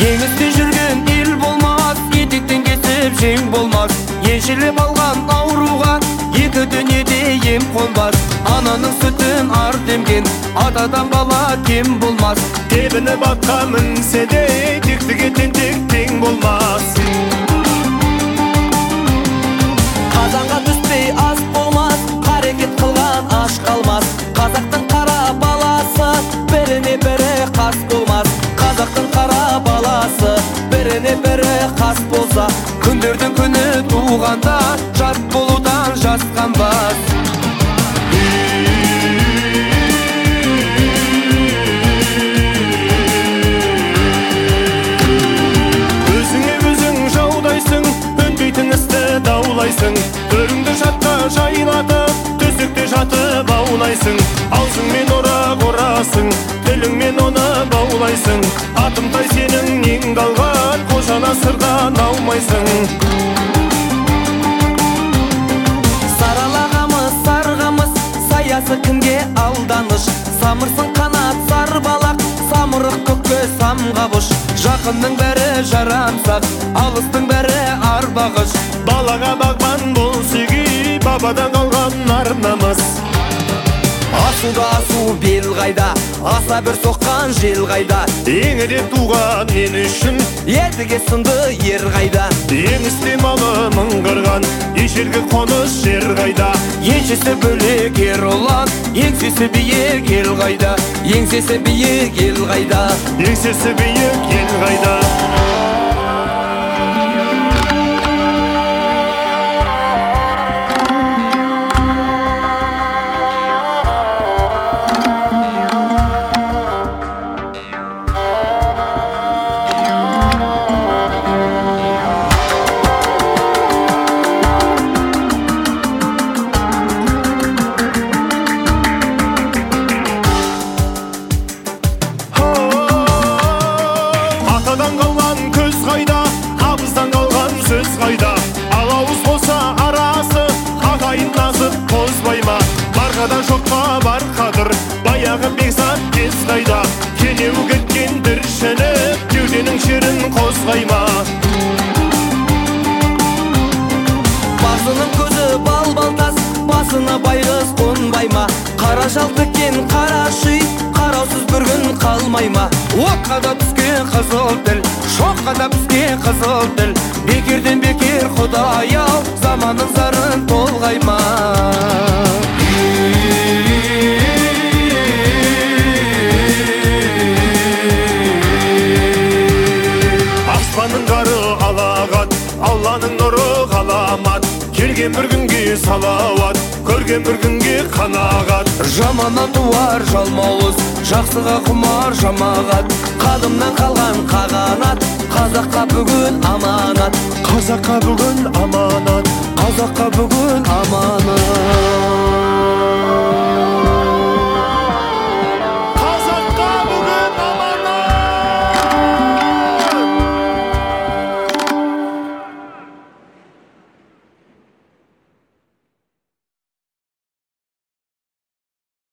Еңісте жүрген ел болмас, етектен кесіп жең болмас. Еншілеп алған ауруға екі дүниеде ем қонбас. Ананың сүтін ар демген атадан бала кем болмас. Тебіні батқа мінсе де тектіге тентек тең болмас. Қазанға түспей ас болмас, қарекет қылған аш қалмас. Қазақтың қара баласы біріне бірі қас болмас. Қазақтың қара баласы біріне бірі қас болса, күндердің күні туғанда жат болудан жасқанбас. Өзіңе өзің жаудайсың, өнбейтін істі даулайсың. Төріңді жатқа жайлатып, төсекте жатып аунайсың. Аузыңмен орақ орасың, тіліңмен оны баулайсың. Атымтай сенің нең қалған, қожана сырдан аумайсың. Саралағамыз, сарғамыз, саясы кімге алданыш. Самырсың қанат сар балақ, самырық көкке самғабыш. Жақынның бәрі жарамсақ, алыстың бәрі арбағыш. Балаға бағбан бол сүйгі, бабадан қалған ар намыс. Асуда асу бел қайда, аса бір соққан жел қайда. Еңіде туған мен үшін Едіге сынды ер қайда. Еңісте малы мұңғырған, ешерге қоныс жер қайда. Еншісі бөлек ер ұлан, еңсесі биік ел қайда. Еңсесі биік ел қайда. Еңсесі биік ел қайда. Атадан қалған көз қайда, абыздан қалған сөз қайда. Алауыз болса арасы, ағайын назып қозбай ма. Барғадан жоққа бар қадыр, баяғы бекзат кез қайда. Кенеу кеткен дүршініп, кеуденің шерін қозғай ма. Басының көзі бал-балтас, басына байғыз қонбай ма. Қара жал тіккен қара шүй, қараусыз бір күн қалмай ма. Оққа да түскен қызыл тіл, шоққа да түскен қызыл тіл. Бекерден бекер Құдай ау, заманның зарын толғай ма. Аспанның қары алағат, Алланың нұры ғаламат. Келген бір күнге салауат, көрген бір күнге қанағат. Жаманнан туар жалмауыз, жақсыға құмар жамағат. Қадымнан қалған қағанат, қазаққа бүгін аманат. Қазаққа бүгін аманат, Қазаққа бүгін аманат.